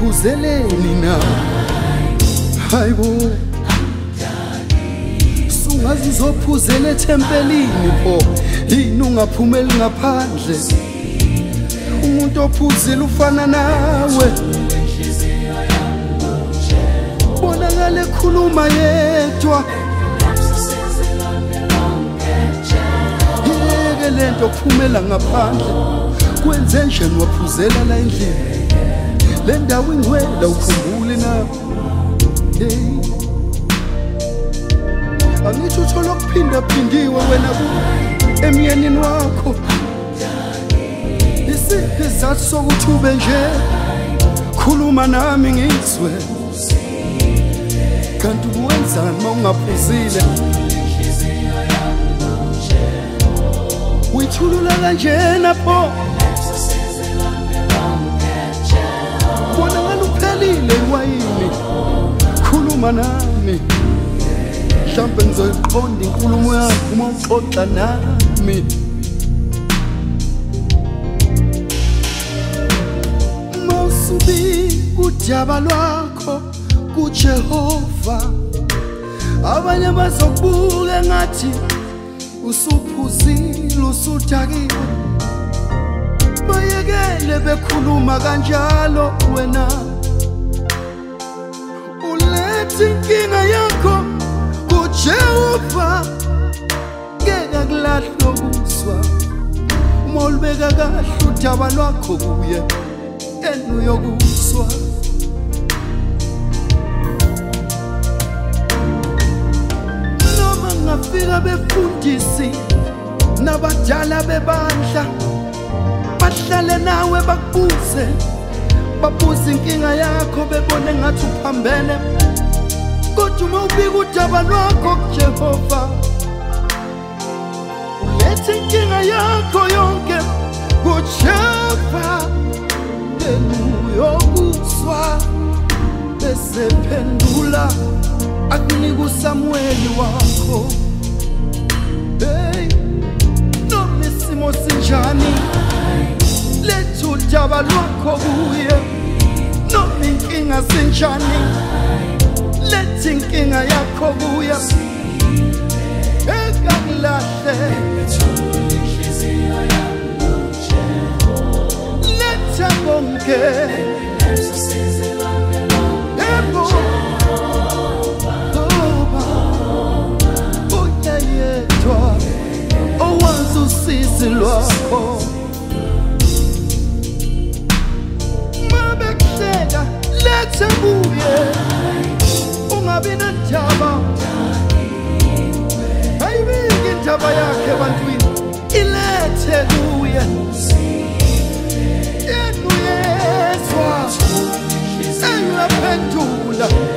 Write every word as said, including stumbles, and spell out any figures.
ungaphuzeleli na hayibo sungazi zophuzela ethempelini pho yini ungaphumeli ngaphandle umuntu ophuzile ufana nawe bonakala ekhuluma yedwa yeke lento kuphumela ngaphandle kwenze njani waphuzela la endlini le ndawo ingwela ukhumbule na hey angithi uthola ukuphinda phindiwe wena emyenini wakho isizathu sokuthi ube nje khuluma nami ngizwe kanti uwenzani uma ungaphuzile uyithulula kanjena pho bona ngaluphelile iwayini khuluma nami mhlawumbe ngizoyiqonda inkulumo yakho uma uxoxa nami mawusubi kudaba lwakho kuJehova abanye bazokubuka ngathi usuphuzile usudakiwe bayekele bekhuluma kanjalo wena ulethi inkinga yakho kuJehova ngeke kulahle ukuzwa uma ulibeka kahle udaba lwakho kuye yena uyokuzwa noma ngafika befundisi nabadala bebandla bahlale nawe bakubuze babuze inkinga yakho bebone ngathi uphambene kodwa uma ubika udaba lwakho kuJehova ulethe inkinga yakho yonke kuJehova yena uyokuzwa bese phendula akunika uSamueli wakho hey noma isimo sinjani letha udaba lwakho kuye noma inkinga sinjani letha inkinga yakho kuye ekakulahle letha konke ebo uyedwa owazi usizi lwakho mabehleka letha kuye ungabi nendaba ayibike indaba yakhe ebantwini ilethe kuye yena uyezwa uyaphendula